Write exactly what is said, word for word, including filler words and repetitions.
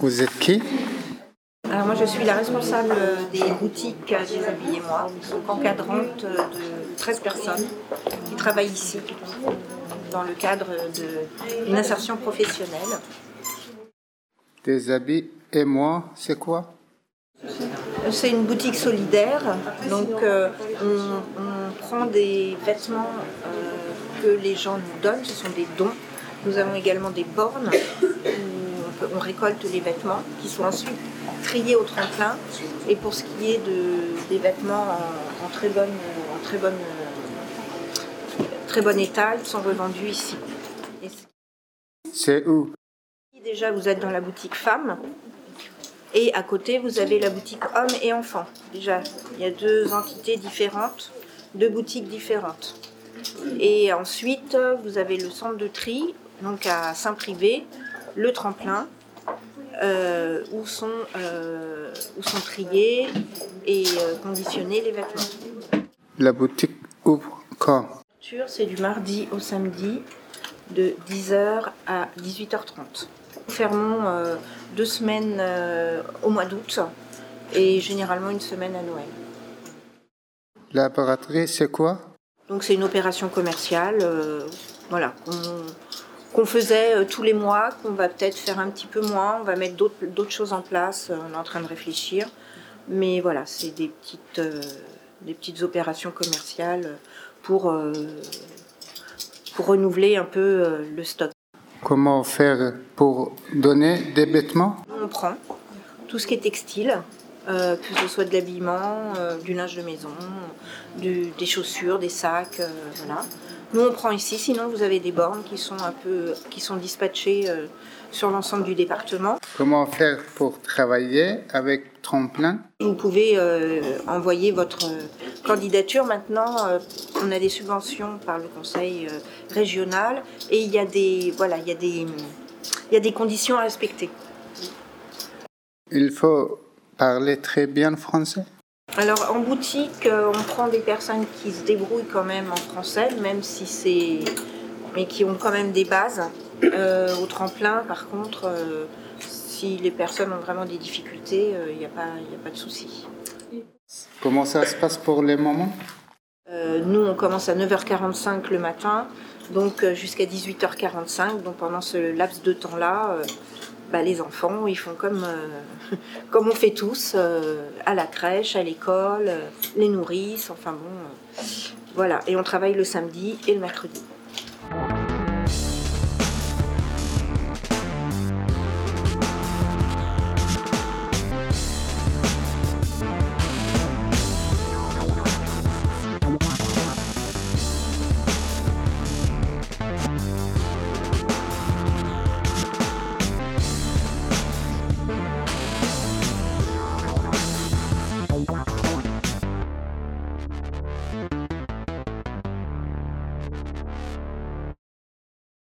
Vous êtes qui? Alors moi je suis la responsable des boutiques Déshabillez Moi, donc encadrante de treize personnes qui travaillent ici dans le cadre d'une insertion professionnelle. Déshabillez Moi, c'est quoi? C'est une boutique solidaire, donc euh, on, on prend des vêtements euh, que les gens nous donnent, ce sont des dons. Nous avons également des bornes où on, peut, on récolte les vêtements qui sont ensuite triés au tremplin. Et pour ce qui est de, des vêtements en, en, très, bonne, en très, bonne, très bon état, ils sont revendus ici. Et c'est où? Déjà, vous êtes dans la boutique femmes. Et à côté, vous avez la boutique hommes et enfants. Déjà, il y a deux entités différentes, deux boutiques différentes. Et ensuite, vous avez le centre de tri, donc à Saint-Privé, le tremplin, euh, où, sont, euh, où sont triés et euh, conditionnés les vêtements. La boutique ouvre quand? C'est du mardi au samedi, de dix heures à dix-huit heures trente. Nous fermons euh, deux semaines euh, au mois d'août et généralement une semaine à Noël. La braderie, c'est quoi? Donc c'est une opération commerciale euh, voilà, qu'on, qu'on faisait euh, tous les mois, qu'on va peut-être faire un petit peu moins. On va mettre d'autres, d'autres choses en place, on est en train de réfléchir. Mais voilà, c'est des petites, euh, des petites opérations commerciales pour, euh, pour renouveler un peu euh, le stock. Comment faire pour donner des vêtements? On prend tout ce qui est textile, euh, que ce soit de l'habillement, euh, du linge de maison, du, des chaussures, des sacs, euh, voilà. Nous on prend ici, sinon vous avez des bornes qui sont un peu, qui sont dispatchées euh, sur l'ensemble du département. Comment faire pour travailler avec Tremplin? Vous pouvez euh, envoyer votre candidature. Maintenant, euh, on a des subventions par le conseil euh, régional et il y a des, voilà, il y a des, il y a des conditions à respecter. Il faut parler très bien français? Alors en boutique, euh, on prend des personnes qui se débrouillent quand même en français, même si c'est, mais qui ont quand même des bases. Euh, au tremplin, par contre, euh, si les personnes ont vraiment des difficultés, il euh, n'y a pas, y a pas de souci. Comment ça se passe pour les moments? euh, Nous, on commence à neuf heures quarante-cinq le matin, donc euh, jusqu'à dix-huit heures quarante-cinq. Donc pendant ce laps de temps-là, euh, bah, les enfants, ils font comme, euh, comme on fait tous, euh, à la crèche, à l'école, euh, les nourrissent, enfin bon, euh, voilà. Et on travaille le samedi et le mercredi.